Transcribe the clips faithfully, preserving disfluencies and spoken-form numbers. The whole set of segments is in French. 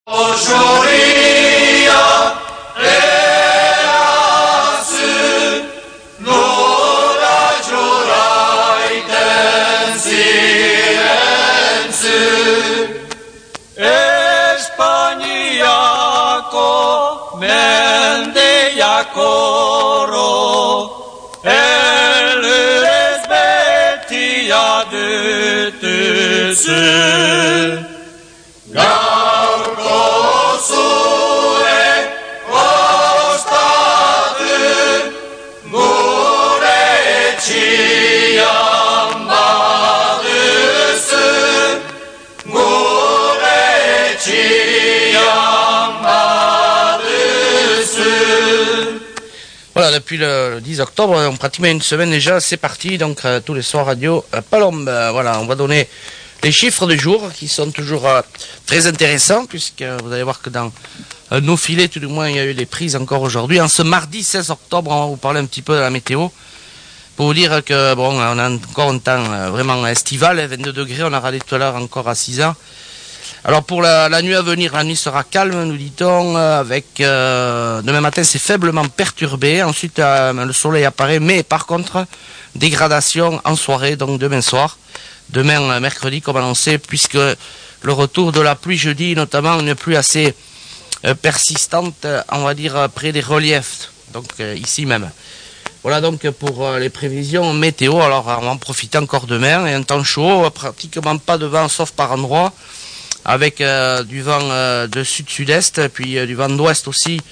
Voilà, depuis le dix octobre, on pratiquement une semaine déjà, c'est parti, donc euh, tous les soirs radio euh, Palombe. Euh, voilà, on va donner les chiffres du jour qui sont toujours euh, très intéressants, puisque vous allez voir que dans euh, nos filets, tout du moins, il y a eu des prises encore aujourd'hui. En ce mardi seize octobre, on va vous parler un petit peu de la météo, pour vous dire que, bon, on a encore un temps euh, vraiment estival, vingt-deux degrés, on a râlé tout à l'heure encore à six heures. Alors pour la, la nuit à venir, la nuit sera calme, nous dit-on, avec euh, demain matin c'est faiblement perturbé, ensuite euh, le soleil apparaît, mais par contre dégradation en soirée, donc demain soir, demain euh, mercredi comme annoncé, puisque le retour de la pluie jeudi, notamment une pluie assez euh, persistante, on va dire près des reliefs, donc euh, ici même. Voilà donc pour euh, les prévisions météo. Alors on va en profiter encore demain, et un temps chaud, pratiquement pas de vent sauf par endroits, avec euh, du vent euh, de sud-sud-est, puis euh, du vent d'ouest aussi,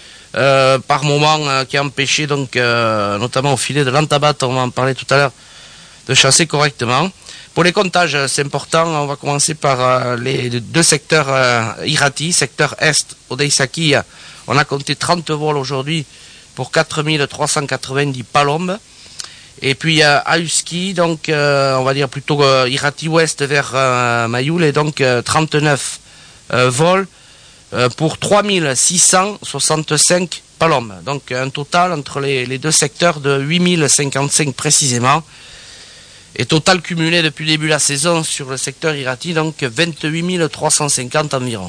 euh, par moment, euh, qui a empêché, donc, euh, notamment au filet de l'Antabat, on va en parler tout à l'heure, de chasser correctement. Pour les comptages, c'est important, on va commencer par euh, les deux secteurs euh, Irati, secteur Est, Odeisaki, on a compté trente vols aujourd'hui pour quatre mille trois cent quatre-vingt-dix palombes. Et puis euh, à Husky, donc euh, on va dire plutôt euh, Irati Ouest vers euh, Mayoul, et donc euh, trente-neuf euh, vols euh, pour trois mille six cent soixante-cinq palombes. Donc un total entre les, les deux secteurs de huit mille cinquante-cinq précisément. Et total cumulé depuis le début de la saison sur le secteur Irati, donc vingt-huit mille trois cent cinquante environ.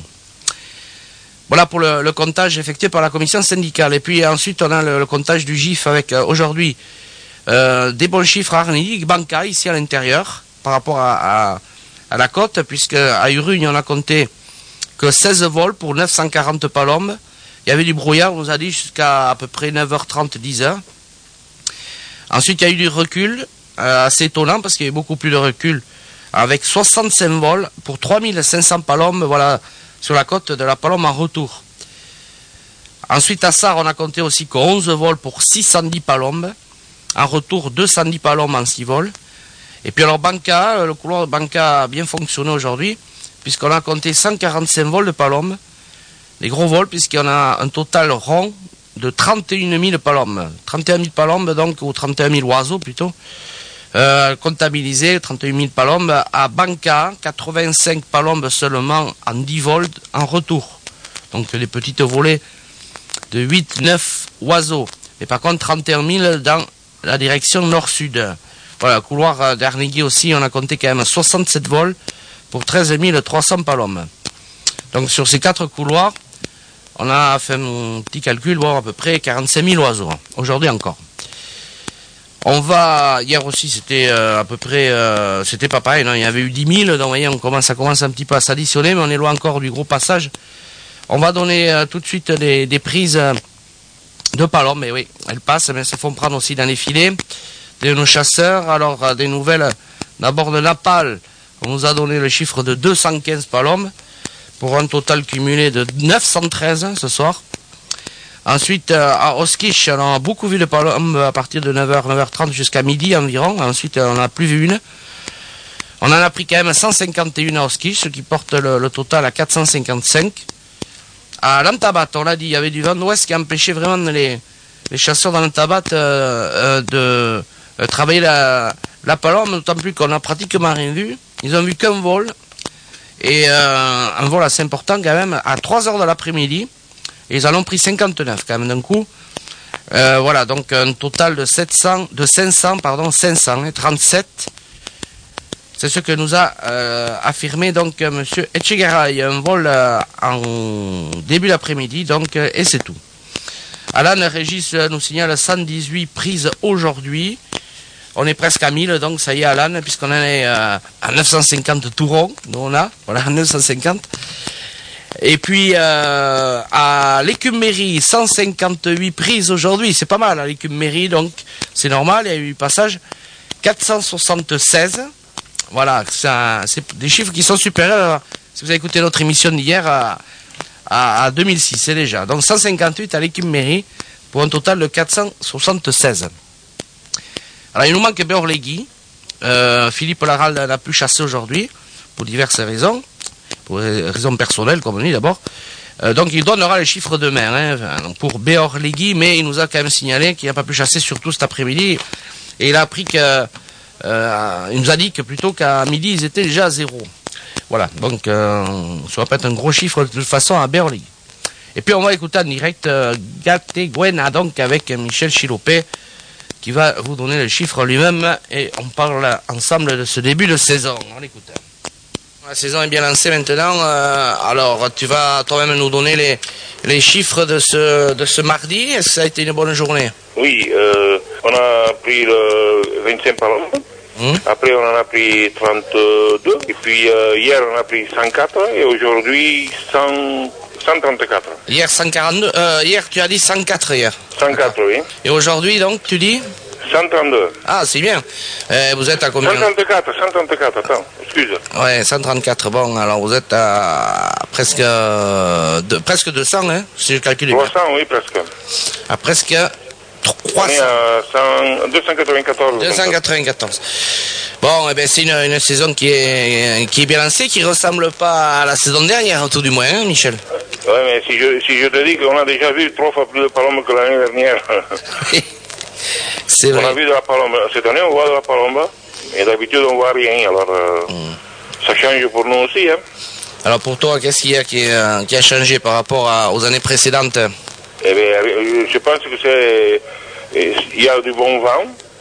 Voilà pour le, le comptage effectué par la commission syndicale. Et puis ensuite on a le, le comptage du G I F avec euh, aujourd'hui Euh, des bons chiffres à Arnilly, Banca, ici à l'intérieur, par rapport à, à, à la côte, puisque à Urugne, on a compté que seize vols pour neuf cent quarante palombes. Il y avait du brouillard, on nous a dit, jusqu'à à peu près neuf heures trente, dix heures. Ensuite, il y a eu du recul, euh, assez étonnant, parce qu'il y a eu beaucoup plus de recul, avec soixante-cinq vols pour trois mille cinq cents palombes, voilà, sur la côte de la palombe en retour. Ensuite, à Sarre, on a compté aussi que onze vols pour six cent dix palombes. En retour, deux cent dix palombes en six vols. Et puis alors Banca, le couloir de Banca a bien fonctionné aujourd'hui, puisqu'on a compté cent quarante-cinq vols de palombes. Les gros vols, puisqu'on a un total rond de trente et un mille palombes. trente et un mille palombes, donc, ou trente et un mille oiseaux plutôt, euh, comptabilisés, trente et un mille palombes. À Banca, quatre-vingt-cinq palombes seulement en dix vols en retour. Donc les petites volées de huit neuf oiseaux. Mais par contre, trente et un mille dans la direction nord-sud. Voilà, couloir d'Arnigui aussi, on a compté quand même soixante-sept vols pour treize mille trois cents palombes. Donc sur ces quatre couloirs, on a fait un petit calcul, bon, à peu près quarante-cinq mille oiseaux, hein, aujourd'hui encore. On va, hier aussi c'était euh, à peu près, euh, c'était pas pareil, non, il y avait eu dix mille, donc vous voyez, on commence, ça commence un petit peu à s'additionner, mais on est loin encore du gros passage. On va donner euh, tout de suite des, des prises euh, de palombes, mais oui, elles passent, mais elles se font prendre aussi dans les filets de nos chasseurs. Alors, euh, des nouvelles, d'abord de Napal, on nous a donné le chiffre de deux cent quinze palombes, pour un total cumulé de neuf cent treize hein, ce soir. Ensuite, euh, à Oskish, on a beaucoup vu de palombes à partir de neuf heures, neuf heures trente jusqu'à midi environ. Ensuite, on n'a plus vu une. On en a pris quand même cent cinquante et un à Oskish, ce qui porte le, le total à quatre cent cinquante-cinq. À l'Antabat, on l'a dit, il y avait du vent d'ouest qui empêchait vraiment les, les chasseurs dans l'Antabat euh, euh, de euh, travailler la, la palombe, d'autant plus qu'on n'a pratiquement rien vu. Ils ont vu qu'un vol, et euh, un vol assez important quand même, à trois heures de l'après-midi, et ils en ont pris cinquante-neuf quand même d'un coup. Euh, voilà, donc un total de sept cents, de cinq cents, pardon, cinq cent trente-sept C'est ce que nous a euh, affirmé donc euh, Monsieur Etchegaray. Un vol euh, en début d'après-midi, donc, euh, et c'est tout. Alan Régis euh, nous signale cent dix-huit prises aujourd'hui. On est presque à mille, donc ça y est Alan, puisqu'on en est euh, à neuf cent cinquante tourons. Nous on a, voilà, neuf cent cinquante. Et puis euh, à l'écume-mairie, cent cinquante-huit prises aujourd'hui. C'est pas mal à l'écume-mairie, donc c'est normal, il y a eu passage. quatre cent soixante-seize. Voilà, c'est des chiffres qui sont supérieurs, si vous avez écouté notre émission d'hier, à, à, à deux mille six, c'est déjà. Donc cent cinquante-huit à l'équipe mairie, pour un total de quatre cent soixante-seize. Alors il nous manque Beorlegui. Euh, Philippe Laral n'a pu chasser aujourd'hui, pour diverses raisons, pour des raisons personnelles, comme on dit d'abord. Euh, donc il donnera les chiffres demain, hein, pour Beorlegui, mais il nous a quand même signalé qu'il n'a pas pu chasser, surtout cet après-midi. Et il a appris que... Euh, il nous a dit que plutôt qu'à midi, ils étaient déjà à zéro. Voilà, donc euh, ça va pas être un gros chiffre de toute façon à Beorlegui. Et puis on va écouter en direct euh, Gateguena, donc avec Michel Chilopé, qui va vous donner le chiffre lui-même, et on parle ensemble de ce début de saison. On l'écoute. La saison est bien lancée maintenant, euh, alors tu vas toi-même nous donner les, les chiffres de ce, de ce mardi. Est-ce que ça a été une bonne journée? Oui, euh, on a pris le vingt-cinq palombes, hum. Après on en a pris trente-deux, et puis euh, hier on a pris cent quatre, et aujourd'hui cent, cent trente-quatre. Hier cent quarante-deux, euh, hier tu as dit cent quatre hier. cent quatre, oui. Et aujourd'hui donc tu dis cent trente-deux. Ah, c'est bien. Euh, vous êtes à combien? cent trente-quatre, cent trente-quatre, attends, excuse. Ouais, cent trente-quatre, bon, alors vous êtes à presque, euh, de, presque deux cents, hein, si je calcule bien. trois cents, oui, presque. À presque trois cents. On est à cent, deux cent quatre-vingt-quatorze. deux cent quatre-vingt-quatorze. Bon, eh ben, c'est une, une saison qui est, qui est bien lancée, qui ressemble pas à la saison dernière, tout du moins, hein, Michel? Ouais, mais si je, si je te dis qu'on a déjà vu trois fois plus de palombes que l'année dernière. C'est vrai. On a vu de la palombe. Cette année, on voit de la palombe. Et d'habitude, on voit rien. Alors, euh, mm. ça change pour nous aussi. Hein. Alors, pour toi, qu'est-ce qu'il y a qui, euh, qui a changé par rapport à, aux années précédentes? Eh bien, je pense que c'est... Il y a du bon vent.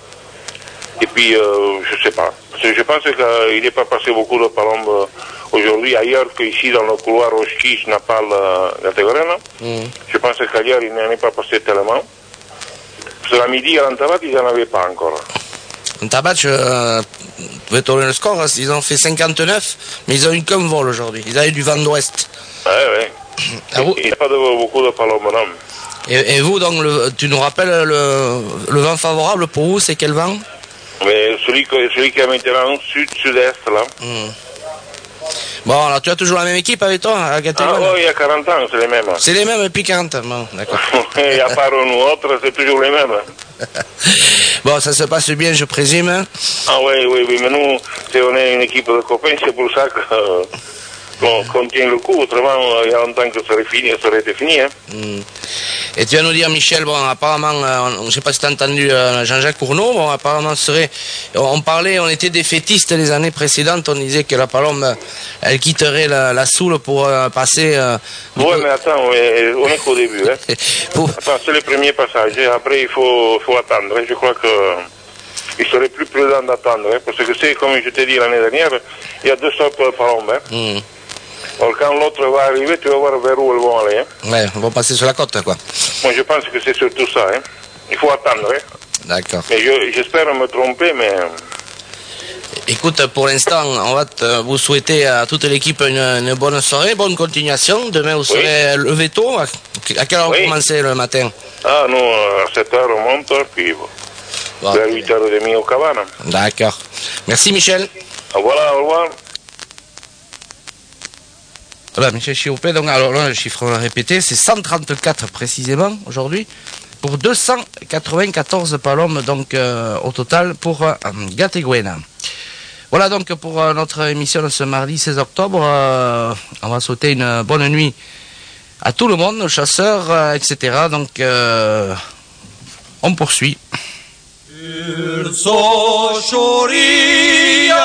Et puis, euh, je sais pas. Je pense qu'il n'est pas passé beaucoup de palombes aujourd'hui, ailleurs qu'ici, dans le couloir au ski, je n'ai pas la Gateguena. Mm. Je pense qu'ailleurs, il n'en est pas passé tellement. Parce qu'à midi, à l'Antabat, ils n'en avaient pas encore. L'Antabat, euh, vous pouvez tourner le score, hein, ils ont fait cinquante-neuf, mais ils ont eu qu'un vol aujourd'hui. Ils avaient du vent d'ouest. Oui, oui. Il n'y a pas de, beaucoup de palombes, non. Et, et vous, donc, le, tu nous rappelles le, le vent favorable pour vous, c'est quel vent? Mais celui, celui qui est maintenant sud-sud-est, là. Mm. Bon, alors tu as toujours la même équipe avec toi, à Gateguena? Ah oui, il y a quarante ans, c'est les mêmes. C'est les mêmes depuis quarante ans, bon, d'accord. Et à part nous autres, c'est toujours les mêmes. Bon, ça se passe bien, je présume. Ah oui, oui, oui, mais nous, on est une équipe de copains, c'est pour ça que... Euh, qu'on qu tient le coup, autrement, il y a longtemps que ça aurait, fini, ça aurait été fini. Hein. Mm. Et tu vas nous dire, Michel, bon, apparemment, euh, je ne sais pas si tu as entendu euh, Jean-Jacques Cournot, bon, apparemment, serait, on parlait, on était défaitistes les années précédentes, on disait que la palombe, elle quitterait la, la Soule pour euh, passer... Euh, oui, mais attends, ouais, on est qu'au début. Hein. pour... Attends, c'est le premier passage, après il faut, faut attendre, je crois que... Il serait plus prudent d'attendre, hein, parce que c'est, comme je t'ai dit l'année dernière, il y a deux sortes de palombes. Hein. Mm. Alors quand l'autre va arriver, tu vas voir vers où elles vont aller. Hein. Ouais, ils vont passer sur la côte, quoi. Moi, je pense que c'est surtout ça. Hein. Il faut attendre. Hein. D'accord. Mais j'espère me tromper, mais... Écoute, pour l'instant, on va te, vous souhaiter à toute l'équipe une, une bonne soirée, bonne continuation. Demain, vous serez oui. levé tôt. À quelle heure oui. vous commencez le matin? Ah, nous, à sept heures, on monte, puis bon. Vers huit heures trente au cabane. D'accord. Merci, Michel. Ah, voilà, au revoir. Voilà, Michel Chilopé, donc alors là, le chiffre on l'a répété, c'est cent trente-quatre précisément aujourd'hui, pour deux cent quatre-vingt-quatorze palombes, donc euh, au total pour euh, Gateguena. Voilà donc pour euh, notre émission de ce mardi seize octobre, euh, on va souhaiter une bonne nuit à tout le monde, aux chasseurs, euh, et cetera. Donc euh, on poursuit.